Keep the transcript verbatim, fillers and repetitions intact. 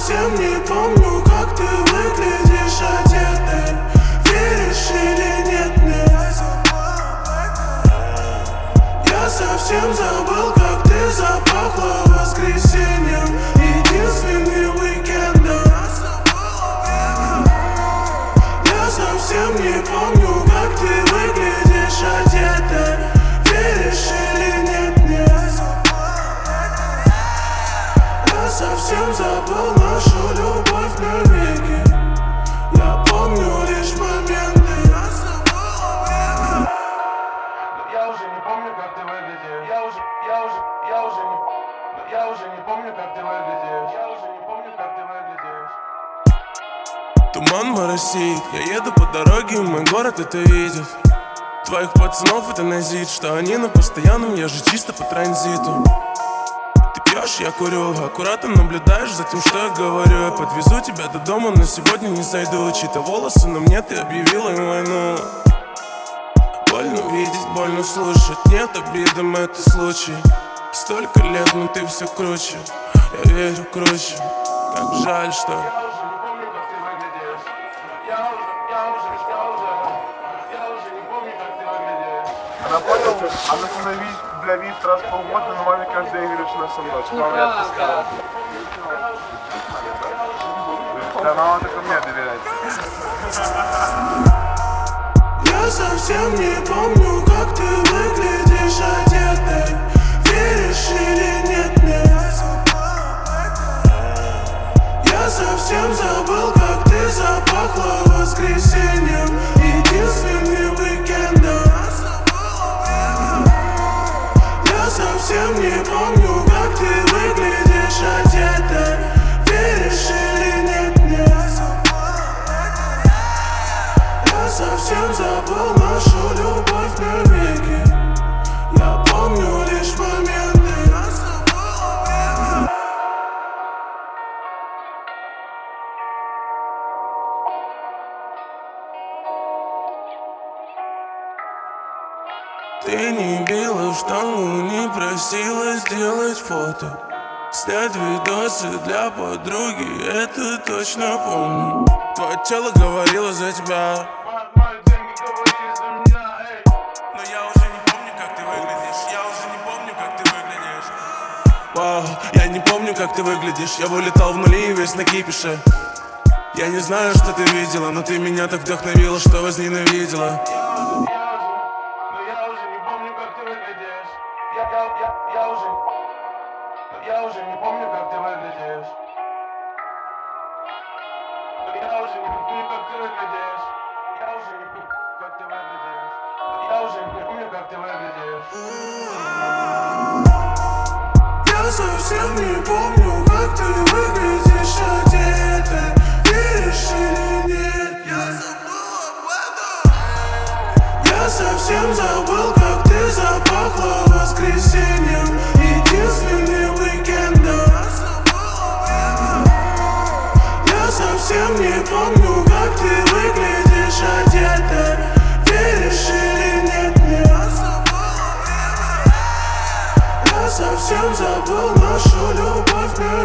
совсем не помню, как ты выглядишь одетой. Веришь или нет мне? Я совсем забыл, как ты запахла воскресеньем, единственный уикендом. Я совсем не помню, как ты выглядишь одетой. Веришь или нет мне? Я совсем забыл нашу любовь навеки. Я помню лишь моменты. Я уже не помню, как ты выглядишь. Я уже, я уже, я уже не Я уже не помню, как ты выглядишь. Я уже не помню, как ты выглядишь. Туман моросит, я еду по дороге, мой город это видит. Твоих пацанов это назит, что они на постоянном, я же чисто по транзиту. Ты пьешь, я курю, аккуратно наблюдаешь за тем, что я говорю. Я подвезу тебя до дома, но сегодня не зайду. Чьи-то волосы на мне, ты объявила им войну. Больно видеть, больно слушать, нет обидам, это случай. Столько лет, но ты все круче, я верю круче. Как жаль, что Я уже, я уже, я уже, я уже не помню, как ты выглядишь. Она понял, она становись, бля, видит раз в полгода, но маме каждый день говорит, что она со мной. Что мама не отпускала. Да, мама только мне доверяет. я совсем не помню, как ты выглядишь одетой. Веришь или нет мне? Я совсем забыл, как ты запахла воскресеньем, единственный уикендом. Я совсем не помню, как ты выглядишь одетой. Веришь или нет мне? Я совсем забыл нашу любовь навеки. Я помню лишь моменты. Ты не била в штангу, не просила сделать фото, снять видосы для подруги, это точно помню. Твое тело говорило за тебя, Мои деньги говорили за меня, эй. но я уже не помню, как ты выглядишь. Я уже не помню, как ты выглядишь. Вау, я не помню, как ты выглядишь. Я вылетал в нули и весь на кипише. Я не знаю, что ты видела, но ты меня так вдохновила, что возненавидела. Но я уже не помню, как ты выглядишь. Я, я, я, я уже, но я уже не помню, как ты выглядишь. Но я уже не помню, как ты выглядишь. Я уже не помню, как ты выглядишь. Но я уже не помню, как ты выглядишь. Я совсем не помню, как ты выглядишь одетой. Веришь или нет? Я забыл об этом. Я совсем забыл, как ты запахла воскресеньем, единственный уикендом. Я совсем не помню, как ты выглядишь одетой. Веришь или нет мне? Я совсем забыл нашу любовь.